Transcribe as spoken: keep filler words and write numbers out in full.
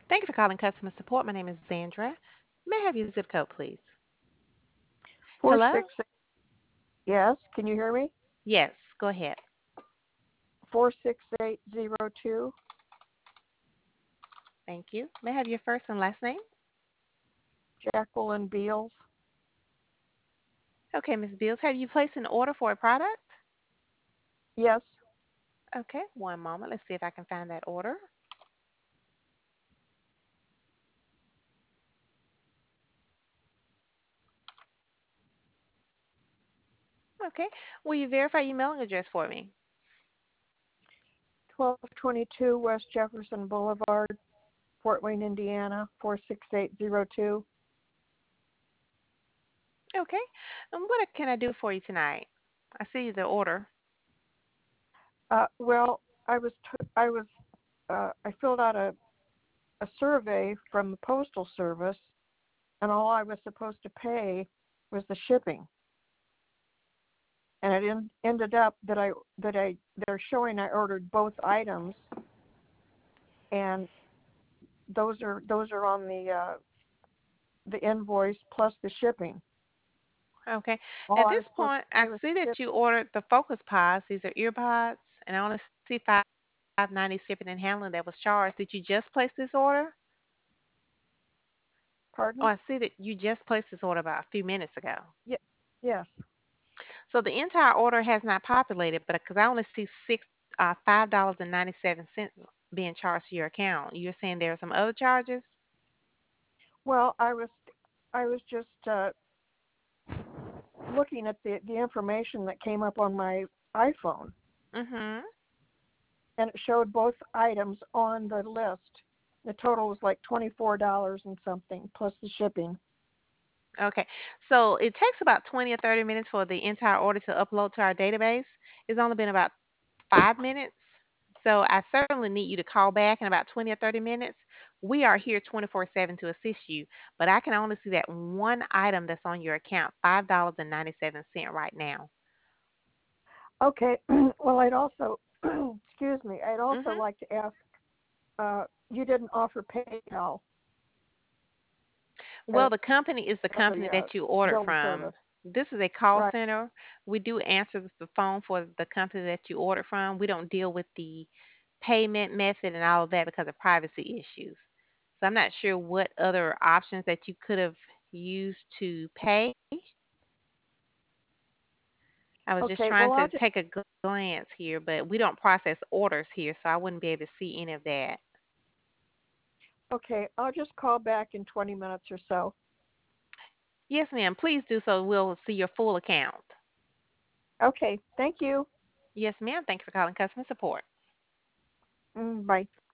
Thank you for calling customer support. My name is Sandra. May I have your zip code, please? Four Hello? six. Yes, can you hear me? Yes, go ahead. Four six eight zero two. Thank you. May I have your first and last name? Jacqueline Beals. Okay, Miss Beals, have you placed an order for a product? Yes. Okay, one moment. Let's see if I can find that order. Okay. Will you verify your mailing address for me? Twelve twenty two West Jefferson Boulevard, Fort Wayne, Indiana. Four six eight zero two. Okay. And what can I do for you tonight? I see the order. Uh, well, I was t- I was uh, I filled out a a survey from the postal service, and all I was supposed to pay was the shipping. And it in, ended up that I that I they're showing I ordered both items, and those are those are on the uh, the invoice plus the shipping. Okay. All At I this was supposed point, to I pay was see the that ship. you ordered the Focus Pods. These are earbuds, and I only see five ninety shipping and handling that was charged. Did you just place this order? Oh, Pardon? I see that you just placed this order about a few minutes ago. Yeah. Yes. So the entire order has not populated, but because I only see six, uh, five dollars and ninety seven cents being charged to your account. You're saying there are some other charges? Well, I was I was just uh, looking at the the information that came up on my iPhone, Mm-hmm. and it showed both items on the list. The total was like twenty four dollars and something plus the shipping. Okay. So it takes about twenty or thirty minutes for the entire order to upload to our database. It's only been about five minutes. So I certainly need you to call back in about twenty or thirty minutes. We are here twenty-four seven to assist you, but I can only see that one item that's on your account, five dollars and ninety-seven cents right now. Okay. Well, I'd also excuse me. I'd also Mhm. like to ask. Uh, you didn't offer PayPal Well, as the company is the as company a uh, that you ordered billing from. service, This is a call right? center. We do answer the phone for the company that you ordered from. We don't deal with the payment method and all of that because of privacy issues. So I'm not sure what other options that you could have used to pay. I was just Okay. trying Well, to I'll just take a gl- glance here, but we don't process orders here, so I wouldn't be able to see any of that. okay. I'll just call back in twenty minutes or so. Yes, ma'am. Please do so. We'll see your full account. Okay. Thank you. Yes, ma'am. Thank you for calling customer support. Mm, bye.